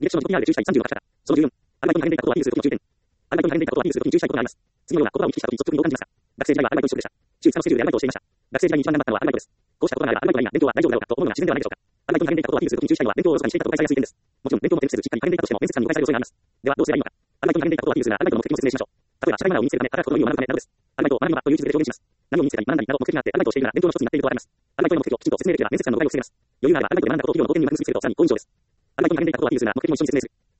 履歴書の自己 PR で11対30を書き方。その14、アルバイトに派遣できたことはアピールするときの9点。アルバイトに派遣できたことはアピールするときに注意したいことがあります。次のような言葉を行き来したときに率直にどう感じますか。学生時代はアルバイト一職でした。中3のスケジュールでアルバイトをしていました。学生時代に一番頑張ったのはアルバイトです。こうしたことがあればアルバイトがいいな、勉強は大丈夫だろうかと思うのが自然ではないでしょうか。アルバイトに派遣できたことをアピールするときに注意したいのは勉強をおろそかにしていたと誤解されやすい点です。もちろん勉強も全部せずしっかり派遣できたとしても面接官に誤解される恐れがあります。ではどうすればいいのか。アルバイトに派遣できたことをアピールするならアルバイトの目的も説明しましょう。例えば社会マナーを身につけるため働くことの意味を学ぶためなどです。アルバイトを学ぶのはという地図で表現します。何を身につけたり学んだりなど目的があってアルバイトをしているなら勉強の一つになっているとわかります。アルバイトの目的をきちんと説明できれば面接官の誤解を防げます。余裕があればアルバイトで学んだことを企業の貢献に結びつけるとさらに好印象です。アルバイトに派遣できたことをアピールするなら目的も一緒に説明する。